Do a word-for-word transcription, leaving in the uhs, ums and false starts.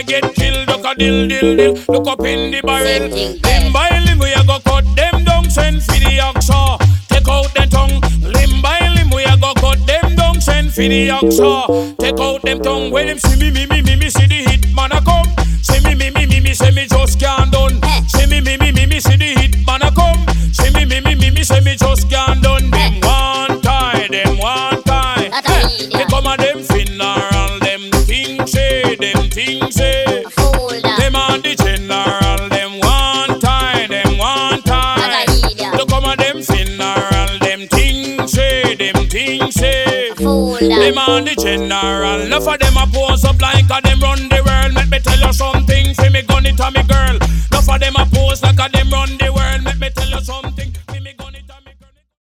get killed. Look a dill, dill, dill. Look up in the barrel. Limb by limb, we a go cut them down. Send for the oxa. Take out the tongue. Limb by limb, we a go cut them down. Send for the oxa. Take out them tongue. When them see me, me, me, me, me, see the hit man a come. See me, me, me, me, me, say me just can't done. See me, me, me, me, me, see the hit man a come. See me, me, me, me, me, say me just can't done. Them one tie, them one tie. They come a them funeral, them things say, them things say. Them on the general, them one tie, them one tie. They come a them funeral, them things say, them things say. Them on the general, enough of them a pose up like a them run the world. Let me tell you something, for me gun it to me girl. Enough of them a